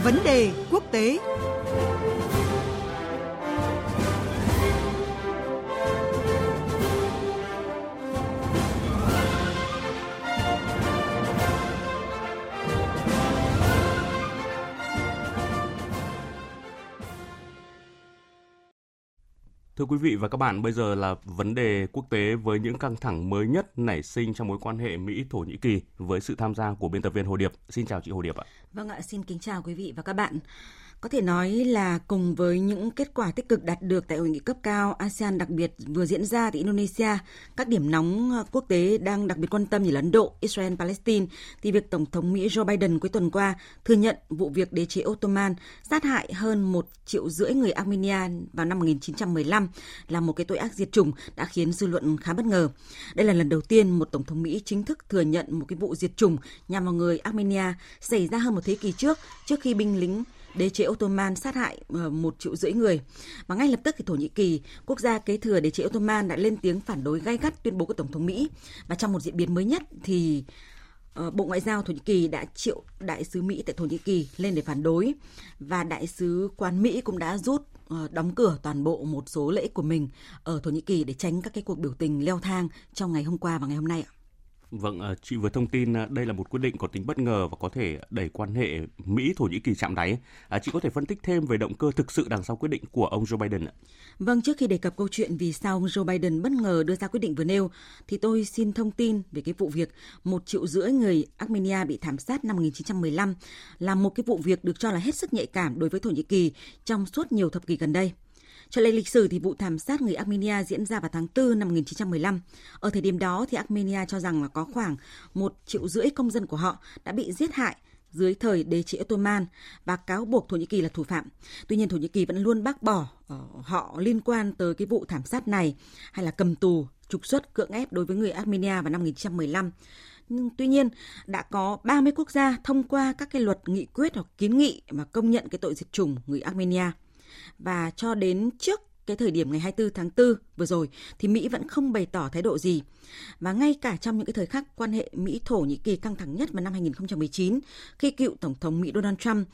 Vấn đề quốc tế. Thưa quý vị và các bạn, bây giờ là vấn đề quốc tế với những căng thẳng mới nhất nảy sinh trong mối quan hệ Mỹ-Thổ Nhĩ Kỳ với sự tham gia của biên tập viên Hồ Điệp. Xin chào chị Hồ Điệp ạ. Vâng ạ, xin kính chào quý vị và các bạn. Có thể nói là cùng với những kết quả tích cực đạt được tại hội nghị cấp cao ASEAN đặc biệt vừa diễn ra tại Indonesia, các điểm nóng quốc tế đang đặc biệt quan tâm như là Ấn Độ, Israel, Palestine, thì việc Tổng thống Mỹ Joe Biden cuối tuần qua thừa nhận vụ việc đế chế Ottoman sát hại hơn 1,5 triệu người Armenia vào năm 1915 là một cái tội ác diệt chủng đã khiến dư luận khá bất ngờ. Đây là lần đầu tiên một Tổng thống Mỹ chính thức thừa nhận một cái vụ diệt chủng nhằm vào người Armenia xảy ra hơn một thế kỷ trước khi binh lính đế chế Ottoman sát hại 1,5 triệu người. Và ngay lập tức thì Thổ Nhĩ Kỳ, quốc gia kế thừa đế chế Ottoman, đã lên tiếng phản đối gay gắt tuyên bố của Tổng thống Mỹ. Và trong một diễn biến mới nhất thì Bộ Ngoại giao Thổ Nhĩ Kỳ đã triệu đại sứ Mỹ tại Thổ Nhĩ Kỳ lên để phản đối, và đại sứ quán Mỹ cũng đã đóng cửa toàn bộ một số lễ của mình ở Thổ Nhĩ Kỳ để tránh các cái cuộc biểu tình leo thang trong ngày hôm qua và ngày hôm nay ạ. Vâng, chị vừa thông tin đây là một quyết định có tính bất ngờ và có thể đẩy quan hệ Mỹ-Thổ Nhĩ Kỳ chạm đáy. Chị có thể phân tích thêm về động cơ thực sự đằng sau quyết định của ông Joe Biden ạ? Vâng, trước khi đề cập câu chuyện vì sao ông Joe Biden bất ngờ đưa ra quyết định vừa nêu, thì tôi xin thông tin về cái vụ việc 1,5 triệu người Armenia bị thảm sát năm 1915, là một cái vụ việc được cho là hết sức nhạy cảm đối với Thổ Nhĩ Kỳ trong suốt nhiều thập kỷ gần đây. Trở lại lịch sử thì vụ thảm sát người Armenia diễn ra vào tháng 4 năm 1915. Ở thời điểm đó thì Armenia cho rằng là có khoảng 1,5 triệu công dân của họ đã bị giết hại dưới thời đế chế Ottoman và cáo buộc Thổ Nhĩ Kỳ là thủ phạm. Tuy nhiên Thổ Nhĩ Kỳ vẫn luôn bác bỏ họ liên quan tới cái vụ thảm sát này hay là cầm tù, trục xuất, cưỡng ép đối với người Armenia vào năm 1915. Nhưng tuy nhiên đã có 30 quốc gia thông qua các cái luật, nghị quyết hoặc kiến nghị mà công nhận cái tội diệt chủng người Armenia. Và cho đến trước cái thời điểm ngày 24 tháng 4 vừa rồi thì Mỹ vẫn không bày tỏ thái độ gì. Và ngay cả trong những cái thời khắc quan hệ Mỹ-Thổ Nhĩ Kỳ căng thẳng nhất vào năm 2019, khi cựu Tổng thống Mỹ Donald Trump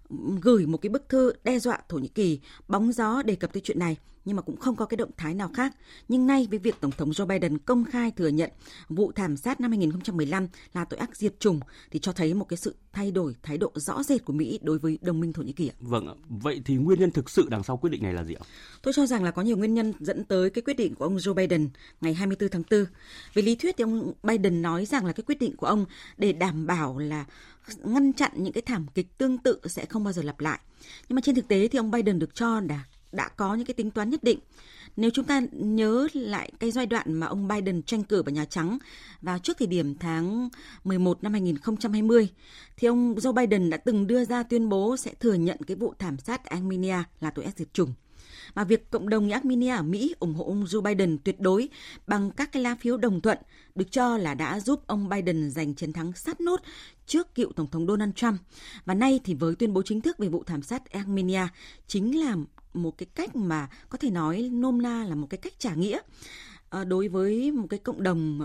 gửi một cái bức thư đe dọa Thổ Nhĩ Kỳ, bóng gió đề cập tới chuyện này, nhưng mà cũng không có cái động thái nào khác. Nhưng nay với việc Tổng thống Joe Biden công khai thừa nhận vụ thảm sát năm 2015 là tội ác diệt chủng thì cho thấy một cái sự thay đổi thái độ rõ rệt của Mỹ đối với đồng minh Thổ Nhĩ Kỳ. Vâng, vậy thì nguyên nhân thực sự đằng sau quyết định này là gì ạ? Tôi cho rằng là có nhiều nguyên nhân dẫn tới cái quyết định của ông Joe Biden ngày 24 tháng 4. Về lý thuyết thì ông Biden nói rằng là cái quyết định của ông để đảm bảo là ngăn chặn những cái thảm kịch tương tự sẽ không bao giờ lặp lại. Nhưng mà trên thực tế thì ông Biden được cho đã có những cái tính toán nhất định. Nếu chúng ta nhớ lại cái giai đoạn mà ông Biden tranh cử vào Nhà Trắng vào trước thời điểm tháng 11 năm 2020, thì ông Joe Biden đã từng đưa ra tuyên bố sẽ thừa nhận cái vụ thảm sát Armenia là tội ác diệt chủng. Mà việc cộng đồng người Armenia ở Mỹ ủng hộ ông Joe Biden tuyệt đối bằng các cái lá phiếu đồng thuận được cho là đã giúp ông Biden giành chiến thắng sát nút trước cựu Tổng thống Donald Trump. Và nay thì với tuyên bố chính thức về vụ thảm sát Armenia chính là một cái cách mà có thể nói nôm na là một cái cách trả nghĩa đối với một cái cộng đồng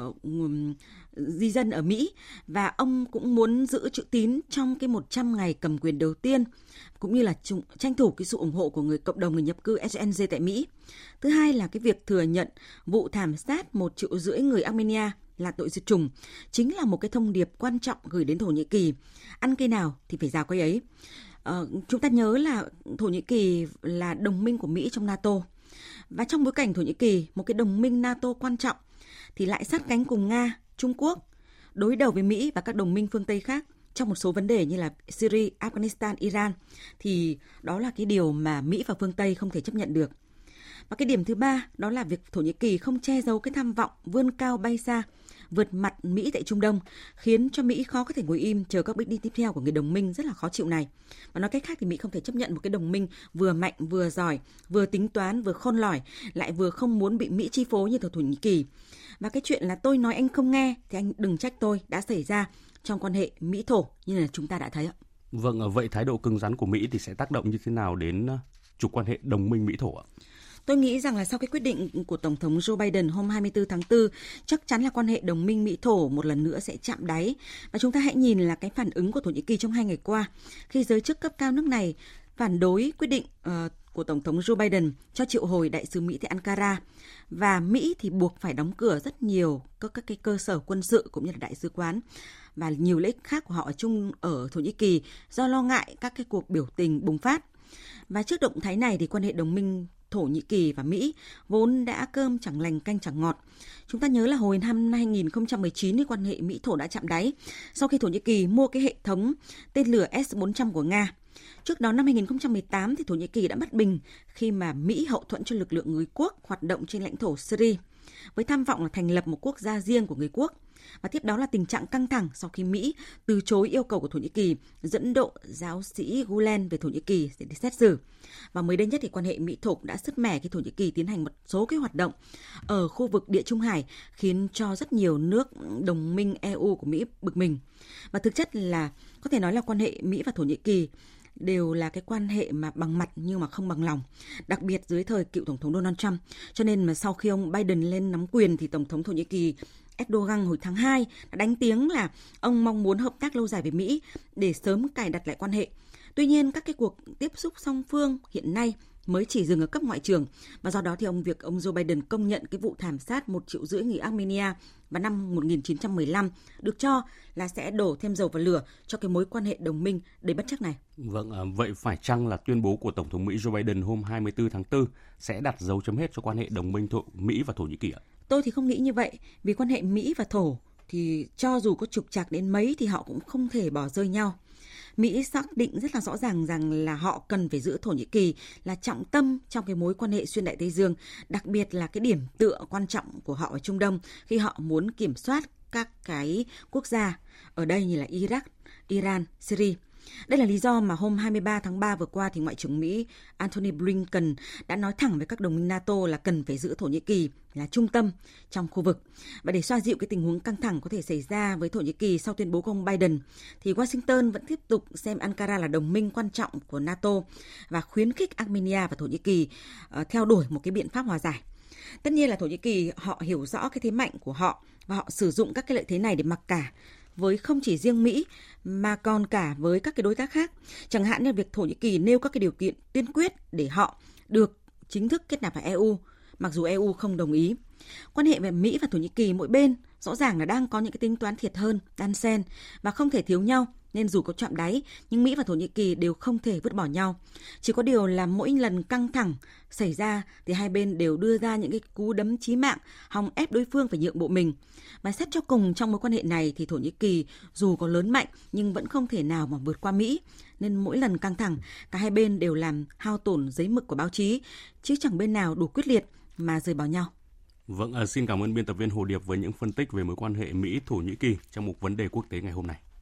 di dân ở Mỹ, và ông cũng muốn giữ chữ tín trong cái 100 ngày cầm quyền đầu tiên, cũng như là tranh thủ cái sự ủng hộ của cộng đồng người nhập cư SNG tại Mỹ. Thứ hai là cái việc thừa nhận vụ thảm sát 1,5 triệu người Armenia là tội diệt chủng chính là một cái thông điệp quan trọng gửi đến Thổ Nhĩ Kỳ. Ăn cây nào thì phải rào cây ấy. Chúng ta nhớ là Thổ Nhĩ Kỳ là đồng minh của Mỹ trong NATO. Và trong bối cảnh Thổ Nhĩ Kỳ, một cái đồng minh NATO quan trọng, thì lại sát cánh cùng Nga, Trung Quốc, đối đầu với Mỹ và các đồng minh phương Tây khác trong một số vấn đề như là Syria, Afghanistan, Iran, thì đó là cái điều mà Mỹ và phương Tây không thể chấp nhận được. Và cái điểm thứ ba đó là việc Thổ Nhĩ Kỳ không che giấu cái tham vọng vươn cao bay xa, vượt mặt Mỹ tại Trung Đông, khiến cho Mỹ khó có thể ngồi im chờ các bước đi tiếp theo của người đồng minh rất là khó chịu này. Và nói cách khác thì Mỹ không thể chấp nhận một cái đồng minh vừa mạnh, vừa giỏi, vừa tính toán, vừa khôn lỏi, lại vừa không muốn bị Mỹ chi phối như Thổ Nhĩ Kỳ. Và cái chuyện là tôi nói anh không nghe thì anh đừng trách tôi đã xảy ra trong quan hệ Mỹ-Thổ như là chúng ta đã thấy ạ. Vâng, vậy thái độ cứng rắn của Mỹ thì sẽ tác động như thế nào đến trục quan hệ đồng minh Mỹ-Thổ ạ? Tôi nghĩ rằng là sau cái quyết định của Tổng thống Joe Biden hôm 24 tháng 4, chắc chắn là quan hệ đồng minh Mỹ-Thổ một lần nữa sẽ chạm đáy. Và chúng ta hãy nhìn là cái phản ứng của Thổ Nhĩ Kỳ trong 2 ngày qua, khi giới chức cấp cao nước này phản đối quyết định của Tổng thống Joe Biden cho triệu hồi đại sứ Mỹ tại Ankara. Và Mỹ thì buộc phải đóng cửa rất nhiều các cái cơ sở quân sự cũng như là đại sứ quán và nhiều lợi ích khác của họ ở Thổ Nhĩ Kỳ do lo ngại các cái cuộc biểu tình bùng phát. Và trước động thái này thì quan hệ đồng minh Thổ Nhĩ Kỳ và Mỹ vốn đã cơm chẳng lành canh chẳng ngọt. Chúng ta nhớ là hồi năm 2019 thì quan hệ Mỹ-Thổ đã chạm đáy sau khi Thổ Nhĩ Kỳ mua cái hệ thống tên lửa S-400 của Nga. Trước đó năm 2018 thì Thổ Nhĩ Kỳ đã bất bình khi mà Mỹ hậu thuẫn cho lực lượng người quốc hoạt động trên lãnh thổ Syria với tham vọng là thành lập một quốc gia riêng của người quốc. Và tiếp đó là tình trạng căng thẳng sau khi Mỹ từ chối yêu cầu của Thổ Nhĩ Kỳ dẫn độ giáo sĩ Gulen về Thổ Nhĩ Kỳ để đi xét xử. Và mới đây nhất thì quan hệ Mỹ-Thổ đã sứt mẻ khi Thổ Nhĩ Kỳ tiến hành một số cái hoạt động ở khu vực Địa Trung Hải khiến cho rất nhiều nước đồng minh EU của Mỹ bực mình. Và thực chất là có thể nói là quan hệ Mỹ và Thổ Nhĩ Kỳ đều là cái quan hệ mà bằng mặt nhưng mà không bằng lòng, đặc biệt dưới thời cựu Tổng thống Donald Trump. Cho nên mà sau khi ông Biden lên nắm quyền thì Tổng thống Thổ Nhĩ Kỳ Erdogan hồi tháng 2 đã đánh tiếng là ông mong muốn hợp tác lâu dài với Mỹ để sớm cài đặt lại quan hệ. Tuy nhiên, các cái cuộc tiếp xúc song phương hiện nay mới chỉ dừng ở cấp ngoại trưởng và do đó thì việc ông Joe Biden công nhận cái vụ thảm sát 1,5 triệu người Armenia vào năm 1915 được cho là sẽ đổ thêm dầu vào lửa cho cái mối quan hệ đồng minh đầy bất trắc này. Vâng, vậy phải chăng là tuyên bố của Tổng thống Mỹ Joe Biden hôm 24 tháng 4 sẽ đặt dấu chấm hết cho quan hệ đồng minh Mỹ và Thổ Nhĩ Kỳ ạ? Tôi thì không nghĩ như vậy, vì quan hệ Mỹ và Thổ thì cho dù có trục trặc đến mấy thì họ cũng không thể bỏ rơi nhau. Mỹ xác định rất là rõ ràng rằng là họ cần phải giữ Thổ Nhĩ Kỳ là trọng tâm trong cái mối quan hệ xuyên Đại Tây Dương, đặc biệt là cái điểm tựa quan trọng của họ ở Trung Đông khi họ muốn kiểm soát các cái quốc gia ở đây như là Iraq, Iran, Syria. Đây là lý do mà hôm 23 tháng 3 vừa qua thì Ngoại trưởng Mỹ Antony Blinken đã nói thẳng với các đồng minh NATO là cần phải giữ Thổ Nhĩ Kỳ là trung tâm trong khu vực. Và để xoa dịu cái tình huống căng thẳng có thể xảy ra với Thổ Nhĩ Kỳ sau tuyên bố của ông Biden, thì Washington vẫn tiếp tục xem Ankara là đồng minh quan trọng của NATO và khuyến khích Armenia và Thổ Nhĩ Kỳ theo đuổi một cái biện pháp hòa giải. Tất nhiên là Thổ Nhĩ Kỳ họ hiểu rõ cái thế mạnh của họ và họ sử dụng các cái lợi thế này để mặc cả với không chỉ riêng Mỹ mà còn cả với các cái đối tác khác. Chẳng hạn như việc Thổ Nhĩ Kỳ nêu các cái điều kiện tiên quyết để họ được chính thức kết nạp vào EU, mặc dù EU không đồng ý. Quan hệ về Mỹ và Thổ Nhĩ Kỳ mỗi bên rõ ràng là đang có những cái tính toán thiệt hơn, đan xen và không thể thiếu nhau. Nên dù có chạm đáy, nhưng Mỹ và Thổ Nhĩ Kỳ đều không thể vứt bỏ nhau. Chỉ có điều là mỗi lần căng thẳng xảy ra thì hai bên đều đưa ra những cái cú đấm chí mạng, hòng ép đối phương phải nhượng bộ mình. Và xét cho cùng trong mối quan hệ này thì Thổ Nhĩ Kỳ dù có lớn mạnh nhưng vẫn không thể nào mà vượt qua Mỹ. Nên mỗi lần căng thẳng, cả hai bên đều làm hao tổn giấy mực của báo chí, chứ chẳng bên nào đủ quyết liệt mà rời bỏ nhau. Vâng, xin cảm ơn biên tập viên Hồ Điệp với những phân tích về mối quan hệ Mỹ-Thổ Nhĩ Kỳ trong mục vấn đề quốc tế ngày hôm nay.